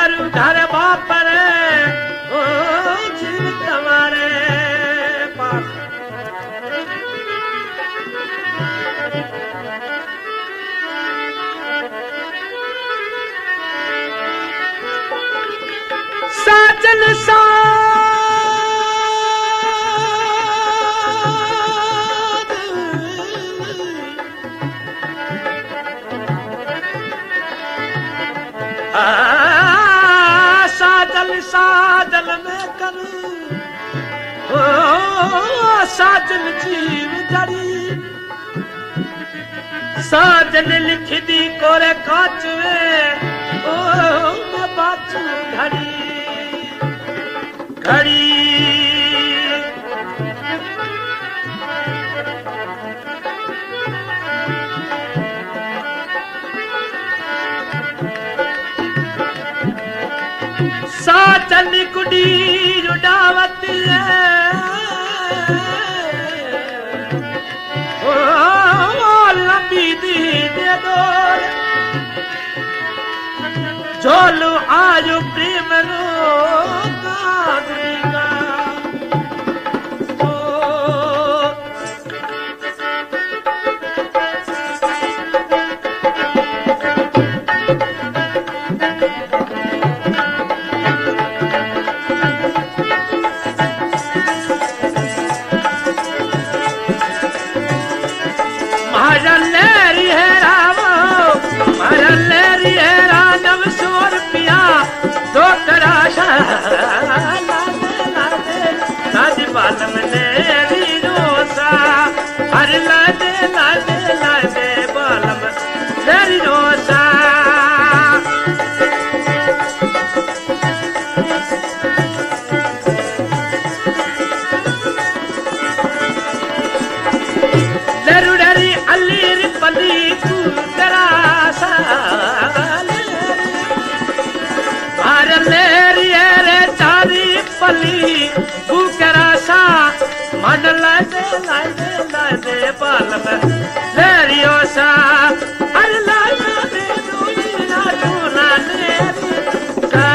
थारू घर बापर ओ जीव तुम्हारे पास साजन सा साजल में कर साजन जीव जड़ी साजन लिख दी कोरे काचवे ओ मैं बाचू घड़ी घड़ी साजन कुड़ी रुडावत ओ लंबी दी दे दो झोलू आयु प्रेम रो कादरी का बालम लेरी रोसा हर लादे लादे लादे बालम लेरी रोसा लरुडरी अलीर पली तू दरासा हर लेरी रे चारी पली मन लादे लादे लादे बालम लेरियो सा हर लादे दे दूनी ना दूना लेरी सा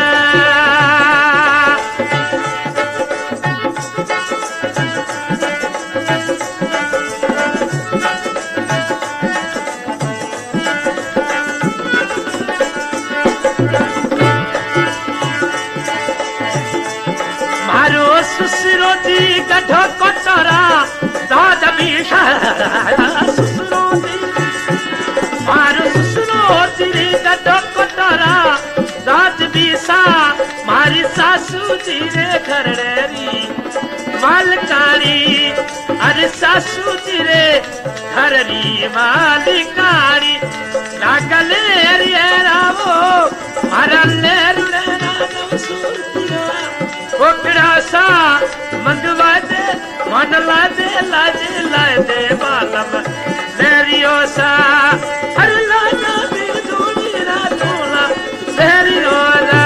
मारो सुसरो जी गठो कोतरा दाद बीशा सुसरो जी मारो सुसरो जी गठो कोतरा दाद बीशा मारी सासू जी रे घरड़ी मालकारी अरे सासू जी रे घरड़ी मालिकारी लागले रे रावो मारा लेरु रे राम सुरतिया ओकड़ा सा मंगवा दे मन लादे लादे लादे बालम लेरियो सा हर लादा दे दूनी ना दूला लेरियो सा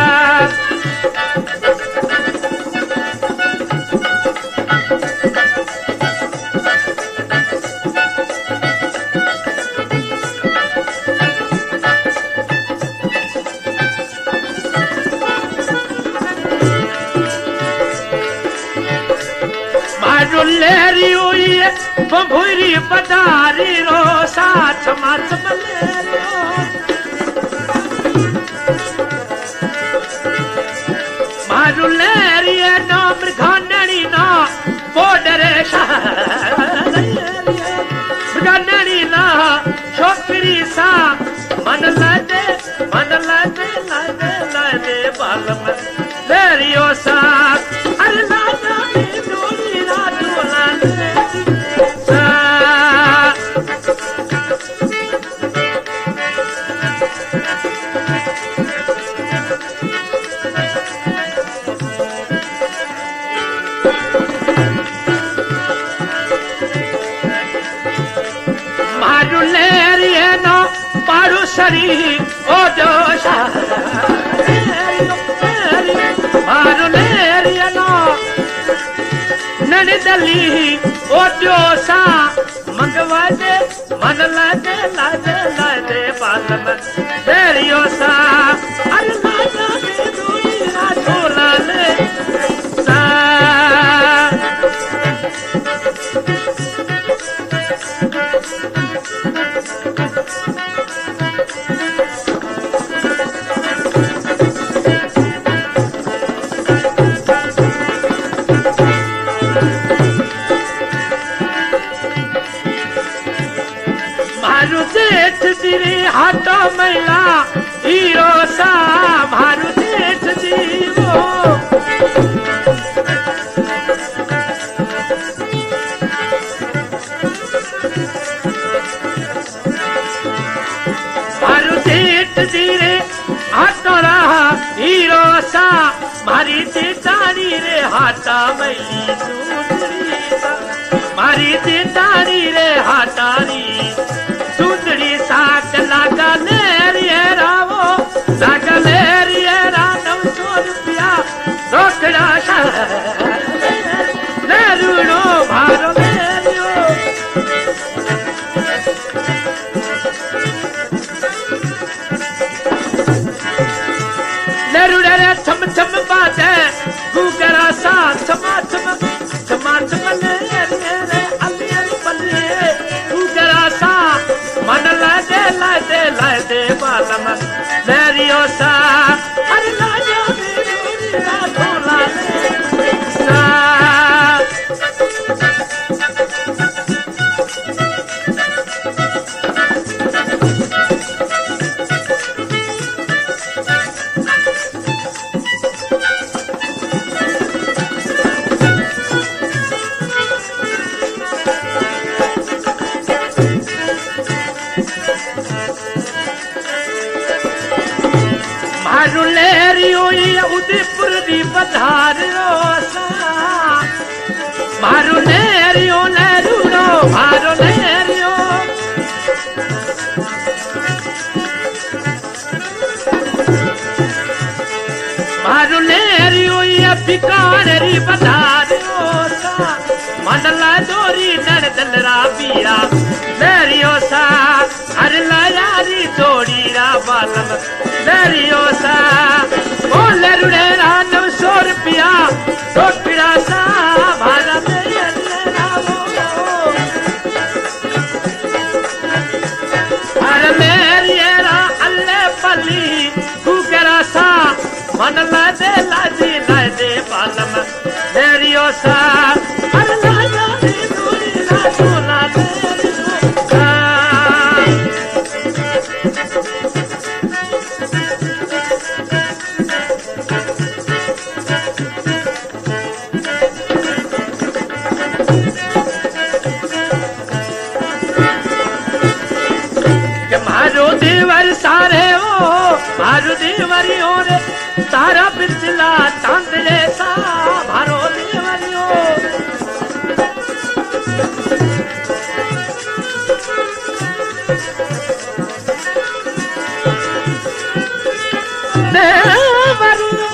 लेरी हुई बंभुरी बदारी रो साथ माथ मलेरो मारू लेरी ना मृगाननी ना बॉर्डर मृगाननी ना छोकरी सा मन लादे लादे लादे बालम लेरियो सा अरे लादा सरी ओ जोशा मारो लेरिया नो नन दली ओ जोशा मंगवा दे मन लादे लादे लादे बालम लेरियो सा अरे लादा दे जेठ दिरे हाथों मैला हीरो सा मारू जेठ जीवो मारू जेठ दिरे हाथों रहा हीरो सा मारी जेठानी रे हाथा मैली सुंदरी सा मारी जेठानी रे हाथानी सुंदरी साक लागा लेरियरा वो लागा लेरियरा 900 रुपया रोकड़ा लेरुड़ो भारो लेरियो लेरुड़े रे छम छम बाजे गुगरा सा छमा छम लेरियरे अलियर बल्ले गुगरा सा मन लादे बालम लेरियो सा अरे लाजा मेरी धोला सा मारू लेरियो उदयपुर दी पधारियो सा मारू लेरियो लेरुड़ो मारू लेरियो मारू लेरियो बिकानेरी पधारियो सा मंडला दोरी नर दलरा पिया लेरियो सा हर लायारी जोड़ी रा बालम लेरियो सा ओ लेरुड़े रा 900 रुपया रोकड़ा सा भारा लेरिया वो हर लेरिया रा अल्ले पली गुगरा सा मन लादे बालम लेरियो सा हर लाया रे दूरी रा सोना सारे ओ मारू देवरियो रे तारा बिचला चांदले सा मारो देवरियो देवरियो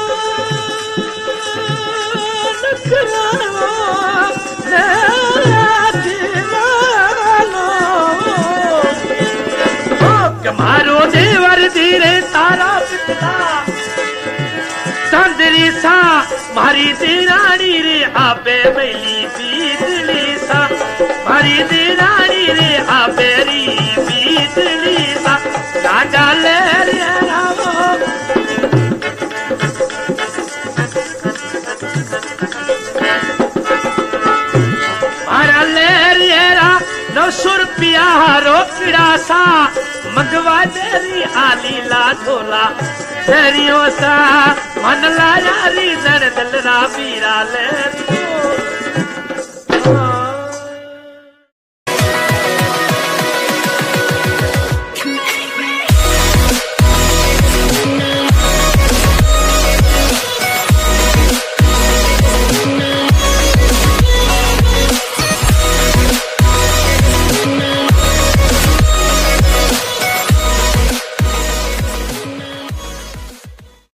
मारो देवर धीरे तारा पिता चांदरी सा मारी दीरानी रे आपे मैली बीतली सा मारी दीरानी रे आपे री बीतली सा राजा ले रे रावो मारा ले रे रा 900 रुपया रोकड़ा सा मंगवा देरी आली ला झोला लेरियो सा मन लाया री दर दलरा पीरा ले